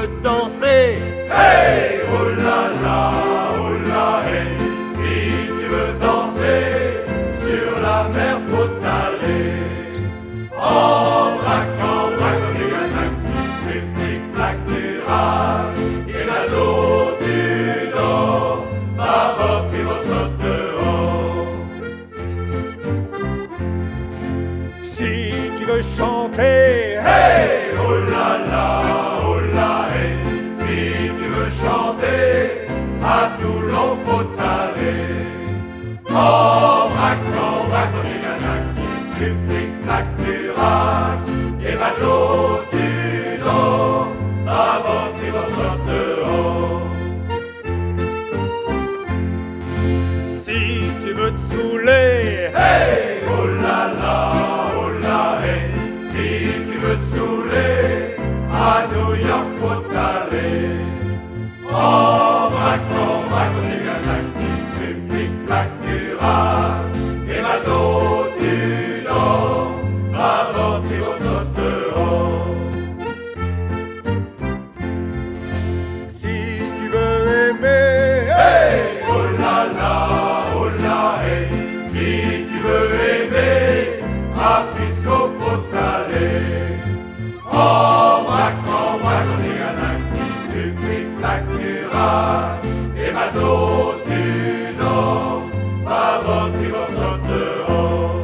veux danser, hey, oh là, hey, si tu veux danser, sur la mer faut aller. En vrac, on est à 5-6, tu flic-flac, tu rages, et la l'eau tu dors, bavard, tu ressautes dehors. si tu veux chanter, Hey, oh là, hey, si tu veux chanter, à Toulon faut aller. En vrac, on est à 5-6, tu flic-flac, tu raques, et bateau tu dors, avant tu ressors dehors. si tu veux te saouler, Hey, oh là, hey, si tu veux te saouler, à New York faut aller. En vrac, on est à 5-6, tu flic-flac, tu raques, et bateau tu dors, avant tu ressautes dehors. si tu veux aimer, Hey, oh là, hey, si tu veux aimer, à Frisco faut aller. En vrac, on est à 5-6, tu flic-flac, tu raques, et bateau tu dors, avant tu ressors dehors.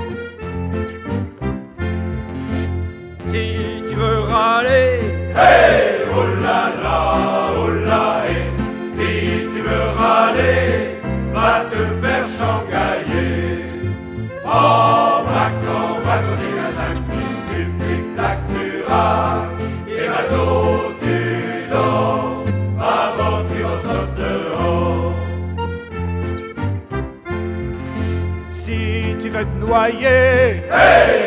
si tu veux râler, Hey, oh là, hey, si tu veux râler, va te faire changailler. En vrac, on est à 5-6, tu flic-flac, tu raques, et bateau tu dors, avant tu ressors dehors. si tu veux te noyer, Hey,